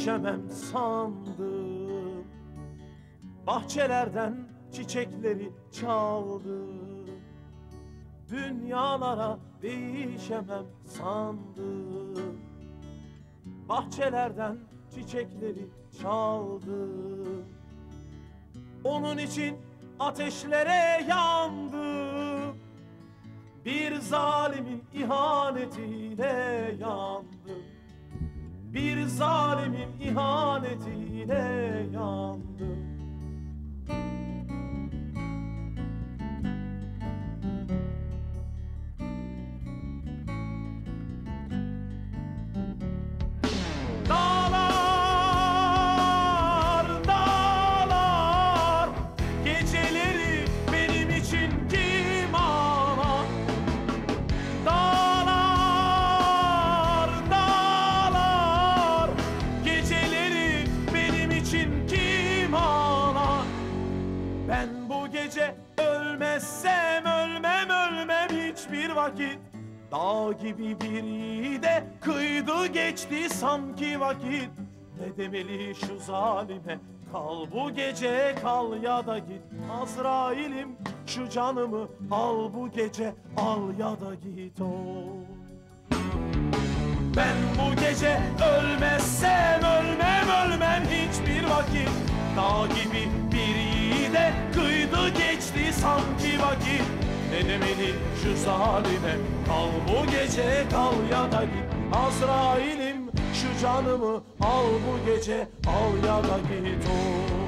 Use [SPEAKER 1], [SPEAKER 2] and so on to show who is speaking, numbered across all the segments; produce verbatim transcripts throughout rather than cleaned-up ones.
[SPEAKER 1] değişemem sandım. Bahçelerden çiçekleri çaldım. Dünyalara değişemem sandım. Bahçelerden çiçekleri çaldım. Onun için ateşlere yandım. Bir zalimin ihanetiyle yandım. Bir zalimin ihanetiyle yandım. Dağlar, dağlar, geceleri benim için kim ağlar? Dağlar, dağlar, geceleri benim için kim ağlar? Ben bu gece ölmezsem ölmem ölmem hiçbir vakit. Dağ gibi bir yiğide kıydı geçti sanki vakit. Ne demeli şu zalime, kal bu gece kal ya da git. Azrail'im şu canımı al bu gece, al ya da git o. Ben bu gece ölmezsem ölmem ölmem hiçbir vakit. Dağ gibi bir yiğide kıydı geçti sanki vakit. Ne demeli şu zalime, kal bu gece kal ya da git. Azrail'im şu canımı al bu gece, al ya da git o.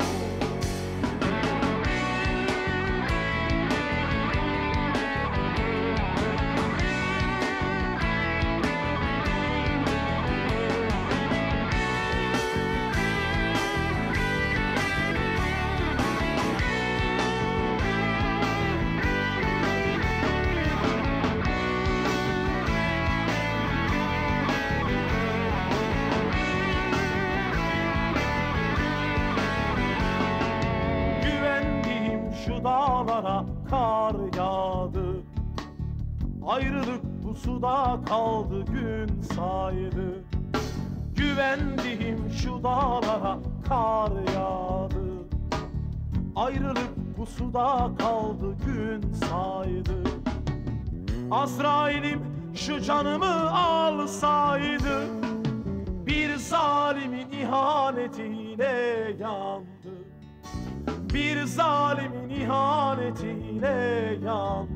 [SPEAKER 1] Dağlara kar yağdı. Ayrılık bu suda kaldı gün saydı. Güvendiğim şu dağlara kar yağdı. Ayrılık bu suda kaldı gün saydı. Azrail'im şu canımı alsaydı. Bir zalimin ihanetiyle yandı. Bir zalimin ihanetiyle yandım.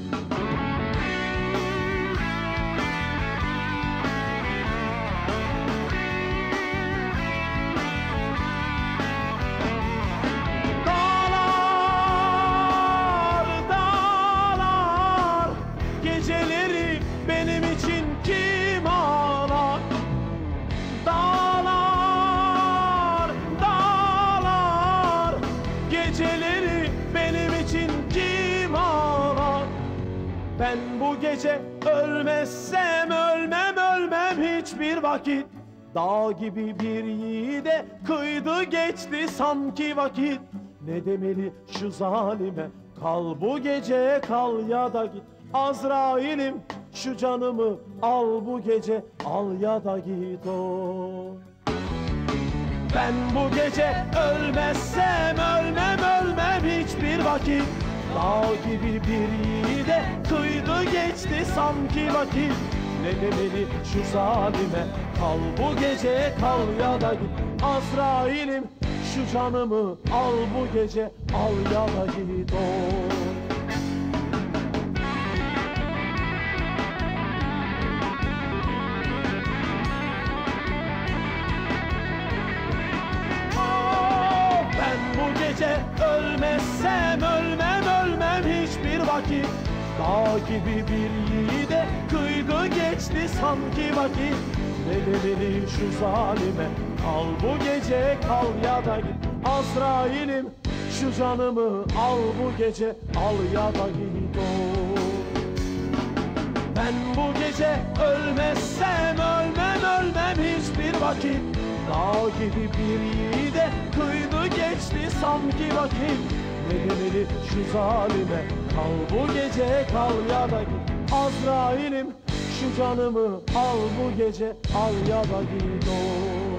[SPEAKER 1] Dağlar, dağlar, geceleri benim için kim ağlar? Dağlar, dağlar, geceleri benim için kim ağlar? Ben bu gece ölmezsem ölmem ölmem hiçbir vakit. Dağ gibi bir yiğide kıydı geçti sanki vakit. Ne demeli şu zalime, kal bu gece kal ya da git. Azrail'im şu canımı al bu gece, al ya da git o. Ben bu gece ölmezsem ölmem ölmem hiçbir vakit. Dağ gibi bir yiğide kıydı geçti sanki vakit. Ne demeli şu zalime, kal bu gece kal ya da git. Azrail'im şu canımı al bu gece, al ya da git o. Gece ölmezsem ölmem ölmem hiçbir vakit. Dağ gibi bir yiğide kıydı geçti sanki vakit. Ne demeli şu zalime, kal bu gece kal ya da git. Azrail'im şu canımı al bu gece, al ya da git o. Ben bu gece ölmezsem ölmem ölmem hiçbir vakit. Dağ gibi bir yiğide kıydı geçti sanki vakit. Ne demeli şu zalime, kal bu gece kal ya da git. Azrail'im şu canımı al bu gece, al ya da git o.